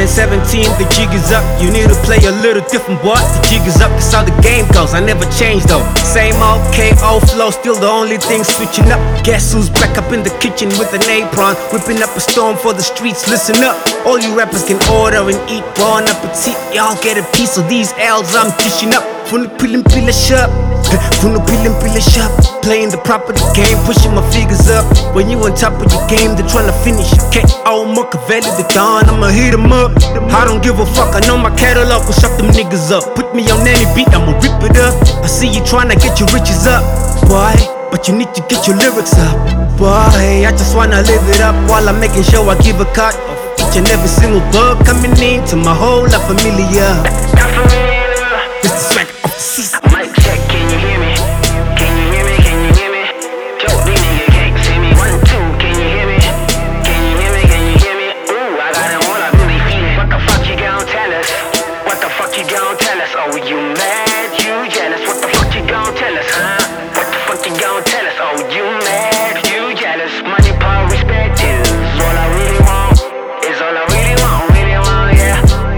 turning 17, the jig is up. You need to play a little different, boy. The jig is up, that's how the game goes. I never changed though. Same old KO flow, still the only thing switching up. Guess who's back up in the kitchen with an apron, whipping up a storm for the streets. Listen up, all you rappers can order and eat. Bon appetit, y'all get a piece of these L's I'm dishing up. Full pillin' shop, full pillin' shop. Playing the proper game, pushing my figures up. When you on top of your game, they're trying to finish. K.O. Machiavelli the Don, I'ma hit 'em up. I don't give a fuck, I know my catalog will shut them niggas up. Put me on any beat, I'ma rip it up. I see you trying to get your riches up, boy, but you need to get your lyrics up, boy. I just wanna live it up while I'm making sure I give a cut of each and every single bug coming into my whole La Familia. This is swag of the season. Mic check, can you hear me? Can you hear me? Can you hear me? Yo, these niggas can't see me. 1, 2, can you hear me? Can you hear me? Can you hear me? Ooh, I got it all, I really feel it. What the fuck you gon' tell us? What the fuck you gon' tell us? Oh, you mad? You jealous? What the fuck you gon' tell us, huh? What the fuck you gon' tell us? Oh, you mad? You jealous? Money, power, respect is all I really want. Is all I really want, yeah.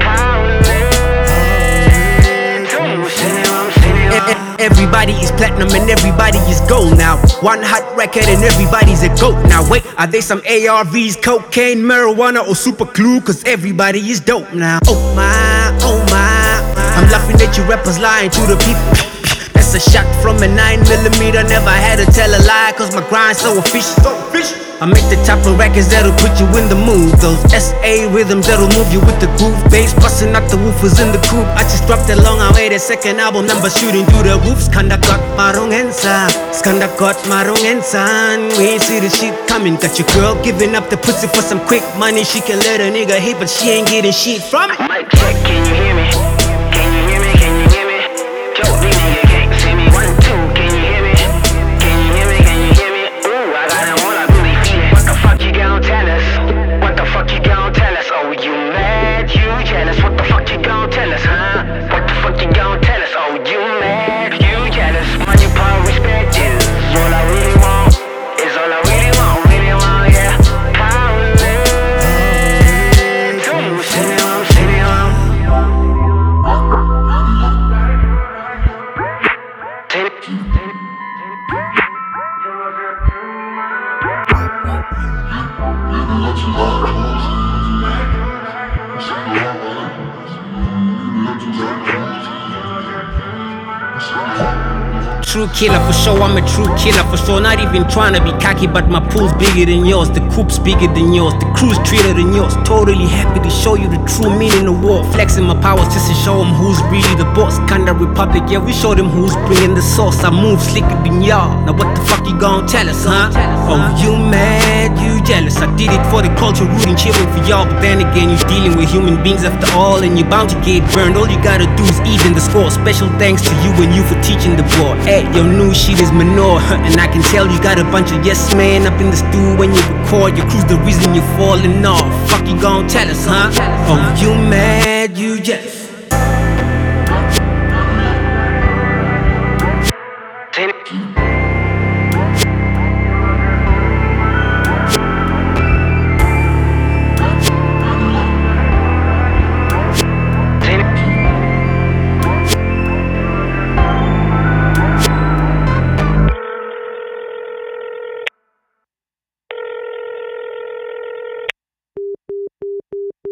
Everybody is platinum and everybody is gold now. One hot record and everybody's a goat now. Wait, are they some ARVs, cocaine, marijuana, or super glue? Cause everybody is dope now. Oh my, I'm laughing at you rappers lying to the people. That's a shot from a 9mm. Never had to tell a lie cause my grind's so official. I make the type of records that'll put you in the mood. Those SA rhythms that'll move you with the groove. Bass busting out the woofers in the coupe. I just dropped a long away, the second album number shooting through the roofs. Skanda got marung ensa, Skanda got marung ensan. We ain't see the shit coming. Got your girl giving up the pussy for some quick money. She can let a nigga hit, but she ain't getting shit from it. Mic check, can you hear me? Can you hear me? Can you hear me? Yo, these niggas can't see me. 1, 2, can you hear me? Can you hear me? Can you hear me? Ooh, I got it all, I really feel it. What the fuck you gon' tell us? What the fuck you gon' tell us? Oh, you mad? You jealous? What the fuck you gon' tell us, huh? What the fuck you gon' tell us? Oh, you mad? You jealous? Money, power, respect is all I really want. Is all I really want, yeah. Power, True killer for sure, I'm a true killer for sure. Not even trying to be cocky, but my pool's bigger than yours. The coop's bigger than yours, the crew's treated than yours. Totally happy to show you the true meaning of war. Flexing my powers just to show them who's really the boss. Kinda Republic, yeah, we show them who's bringing the sauce. I move slicker than y'all. Now what the fuck you gon' tell us, huh? Oh, you mad, you jealous. I did it for the culture, rooting, cheering for y'all. But then again, you're dealing with human beings after all, and you're bound to get burned. All you gotta do is even the score. Special thanks to you and you for teaching the board. Hey, your new shit is manure, and I can tell you got a bunch of yes men up in the stew when you record. Your crew's the reason you're falling off. Fuck you gon' tell us, huh? Oh, you mad, you jealous.